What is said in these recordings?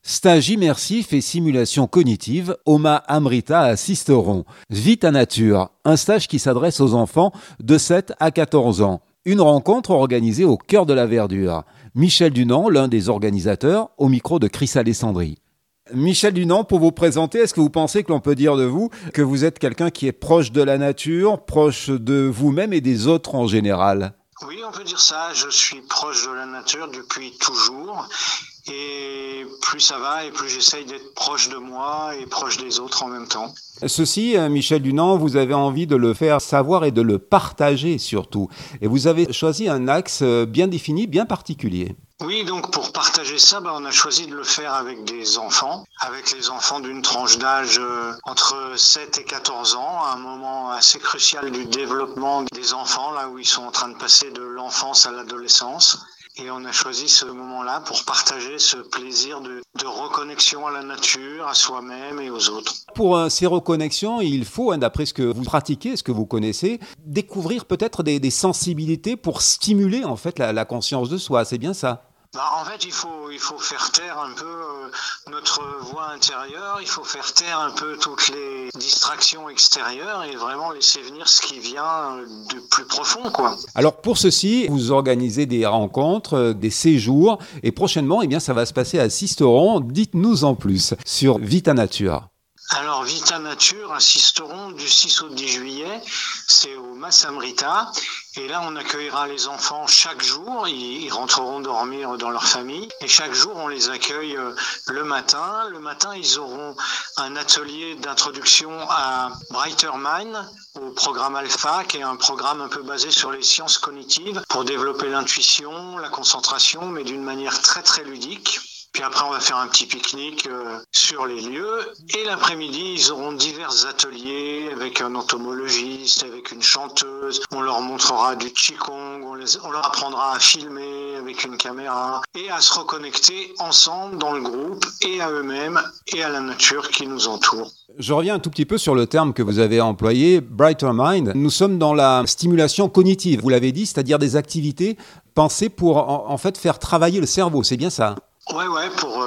Stage immersif et simulation cognitive, Oma Amrita à Sisteron. Vita Nature, un stage qui s'adresse aux enfants de 7 à 14 ans. Une rencontre organisée au cœur de la verdure. Michel Dunant, l'un des organisateurs, au micro de Chris Alessandri. Michel Dunant, pour vous présenter, est-ce que vous pensez que l'on peut dire de vous que vous êtes quelqu'un qui est proche de la nature, proche de vous-même et des autres en général ? Oui, on peut dire ça. Je suis proche de la nature depuis toujours. Et plus ça va et plus j'essaye d'être proche de moi et proche des autres en même temps. Ceci, Michel Dunant, vous avez envie de le faire savoir et de le partager surtout. Et vous avez choisi un axe bien défini, bien particulier. Oui, donc pour partager ça, on a choisi de le faire avec des enfants, avec les enfants d'une tranche d'âge entre 7 et 14 ans, un moment assez crucial du développement des enfants, là où ils sont en train de passer de l'enfance à l'adolescence. Et on a choisi ce moment-là pour partager ce plaisir de reconnexion à la nature, à soi-même et aux autres. Pour ces reconnexions, il faut, d'après ce que vous pratiquez, ce que vous connaissez, découvrir peut-être des sensibilités pour stimuler en fait la conscience de soi. C'est bien ça ? En fait, il faut faire taire un peu notre voix intérieure, il faut faire taire un peu toutes les distractions extérieures et vraiment laisser venir ce qui vient de plus profond, quoi. Alors pour ceci, vous organisez des rencontres, des séjours et prochainement, ça va se passer à Sisteron. Dites-nous en plus sur Vita Nature. Alors, Vita Nature à Sisteron du 6 au 10 juillet, c'est au Mas Amrita. Et là, on accueillera les enfants chaque jour. Ils rentreront dormir dans leur famille. Et chaque jour, on les accueille le matin. Le matin, ils auront un atelier d'introduction à Brighter Mind, au programme Alpha, qui est un programme un peu basé sur les sciences cognitives pour développer l'intuition, la concentration, mais d'une manière très, très ludique. Puis après, on va faire un petit pique-nique sur les lieux. Et l'après-midi, ils auront divers ateliers avec un entomologiste, avec une chanteuse. On leur montrera du qigong, on leur apprendra à filmer avec une caméra et à se reconnecter ensemble dans le groupe et à eux-mêmes et à la nature qui nous entoure. Je reviens un tout petit peu sur le terme que vous avez employé, Brighter Mind. Nous sommes dans la stimulation cognitive, vous l'avez dit, c'est-à-dire des activités pensées pour en fait faire travailler le cerveau, c'est bien ça ? Ouais, pour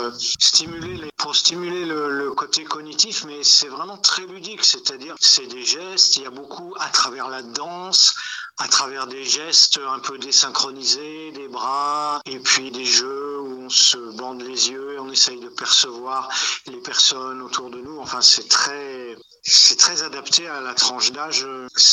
stimuler le côté cognitif, mais c'est vraiment très ludique, c'est-à-dire c'est des gestes, il y a beaucoup à travers la danse, à travers des gestes un peu désynchronisés, des bras, et puis des jeux où on se bande les yeux et on essaye de percevoir les personnes autour de nous. Enfin, c'est très adapté à la tranche d'âge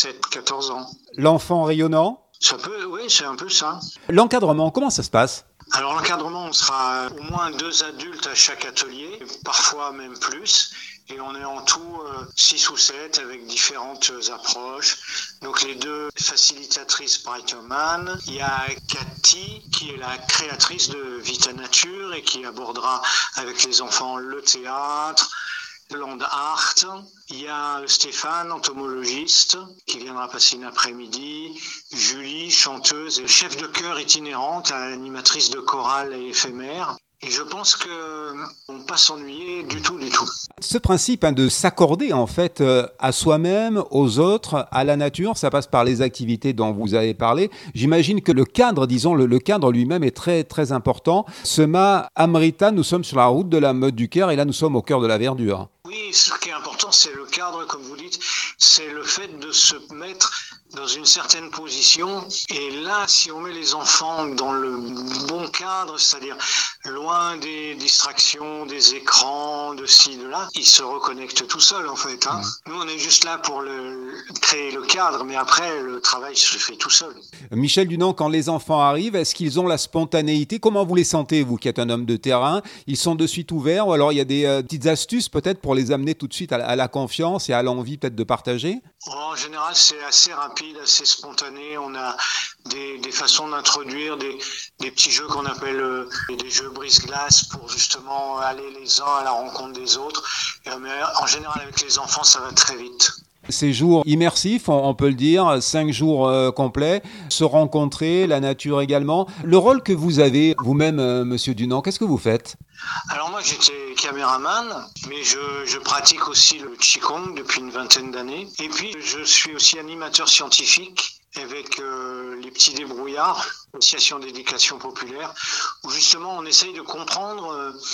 7-14 ans. L'enfant rayonnant ? Oui, c'est un peu ça. L'encadrement, comment ça se passe ? Alors l'encadrement, on sera au moins 2 adultes à chaque atelier, parfois même plus, et on est en tout 6 ou 7 avec différentes approches. Donc les 2 facilitatrices Brighterman, il y a Cathy qui est la créatrice de Vita Nature et qui abordera avec les enfants le théâtre, Land Art. Il y a Stéphane, entomologiste, qui viendra passer une après-midi. Julie, chanteuse et chef de chœur itinérante, animatrice de chorale et éphémère. Et je pense qu'on ne va pas s'ennuyer du tout. Ce principe de s'accorder en fait à soi-même, aux autres, à la nature, ça passe par les activités dont vous avez parlé. J'imagine que le cadre, le cadre lui-même est très très important. Sema Amrita, nous sommes sur la route de la Meute du Caire et là nous sommes au cœur de la verdure. Oui, ce qui est important, c'est le cadre, comme vous dites, c'est le fait de se mettre dans une certaine position. Et là, si on met les enfants dans le bon cadre, c'est-à-dire loin des distractions, des écrans, de ci, de là, ils se reconnectent tout seuls, en fait. Nous, on est juste là pour créer le cadre, mais après, le travail se fait tout seul. Michel Dunant, quand les enfants arrivent, est-ce qu'ils ont la spontanéité ? Comment vous les sentez, vous qui êtes un homme de terrain ? Ils sont de suite ouverts ou alors il y a des petites astuces peut-être pour les amener tout de suite à la confiance et à l'envie peut-être de partager ? En général, c'est assez rapide, assez spontané. On a des façons d'introduire des petits jeux qu'on appelle des jeux brise-glace pour justement aller les uns à la rencontre des autres. Mais en général, avec les enfants, ça va très vite. Ces jours immersifs, on peut le dire, 5 jours complets, se rencontrer, la nature également. Le rôle que vous avez vous-même, Monsieur Dunant, qu'est-ce que vous faites ? Alors moi, j'étais caméraman, mais je pratique aussi le qigong depuis une vingtaine d'années. Et puis, je suis aussi animateur scientifique avec les petits débrouillards, Association d'éducation populaire, où justement on essaye de comprendre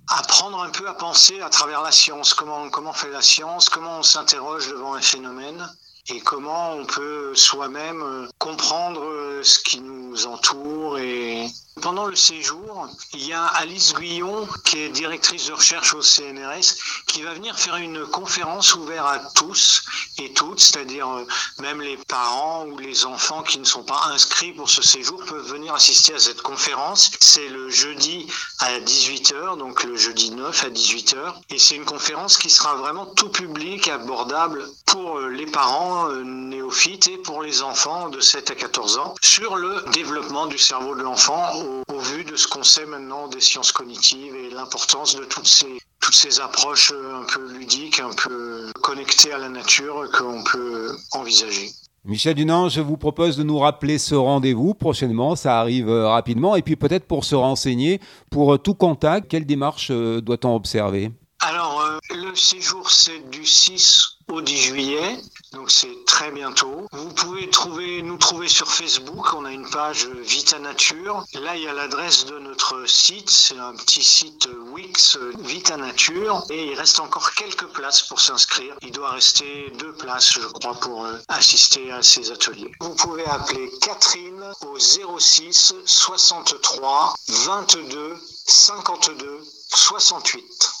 apprendre un peu à penser à travers la science. Comment fait la science, comment on s'interroge devant un phénomène et comment on peut soi-même comprendre ce qui nous entoure. Et pendant le séjour, il y a Alice Guillon, qui est directrice de recherche au CNRS, qui va venir faire une conférence ouverte à tous et toutes, c'est-à-dire même les parents ou les enfants qui ne sont pas inscrits pour ce séjour peuvent venir assister à cette conférence. C'est le jeudi à 18h, donc le jeudi 9 à 18h. Et c'est une conférence qui sera vraiment tout public, abordable pour les parents néophytes et pour les enfants de 7 à 14 ans sur le développement du cerveau de l'enfant au vu de ce qu'on sait maintenant des sciences cognitives et l'importance de toutes ces approches un peu ludiques, un peu connectées à la nature qu'on peut envisager. Michel Dunant, je vous propose de nous rappeler ce rendez-vous prochainement, ça arrive rapidement, et puis peut-être pour se renseigner, pour tout contact, quelle démarche doit-on observer ? Alors, le séjour, c'est du 6 au 10 juillet, donc c'est très bientôt. Vous pouvez nous trouver sur Facebook, on a une page Vita Nature. Là, il y a l'adresse de notre site, c'est un petit site Wix Vita Nature, et il reste encore quelques places pour s'inscrire. Il doit rester 2 places, je crois, pour assister à ces ateliers. Vous pouvez appeler Catherine au 06 63 22 52 68.